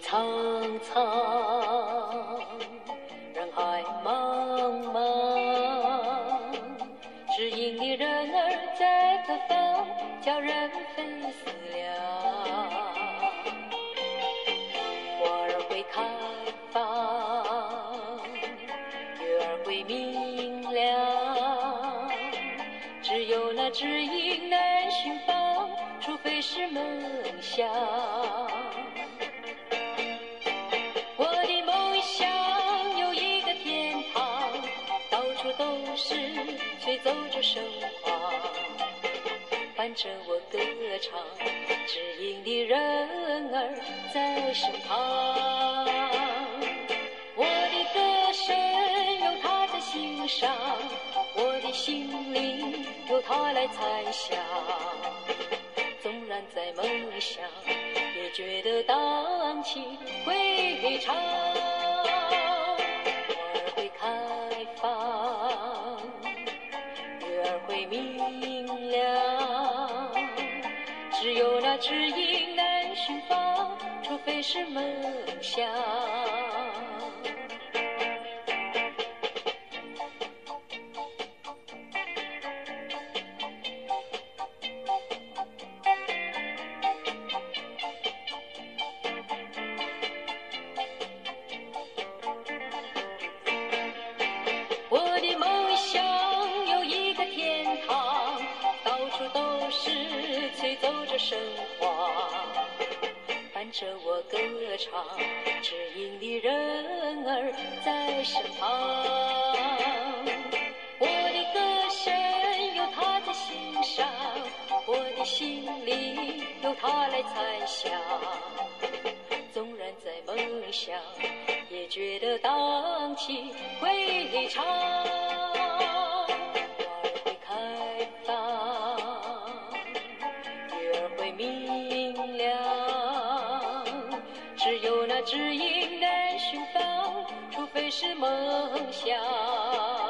苍苍，人海茫茫，只因你人儿在何方，叫人非思量。花儿会开放，月儿会明亮，只有那知音难寻访，除非是梦想。我的梦想有一个天堂，到处都是吹奏着笙簧，伴着我歌唱，知音的人儿在身旁。我的歌声有他在欣赏，我的心灵由他来猜想。纵然在梦想，也觉得荡气回肠。花儿会开放，月儿会明亮，只有那知音难寻访，除非是梦想。我的梦想有一个天堂，到处都是吹奏着笙簧，伴着我歌唱，知音的人儿在身旁。我的歌声有他在欣赏，我的心里由他来猜想。纵然在梦想，也觉得荡气回肠。花儿会开放，月儿会明亮，只有那知音难寻访，除非是梦想。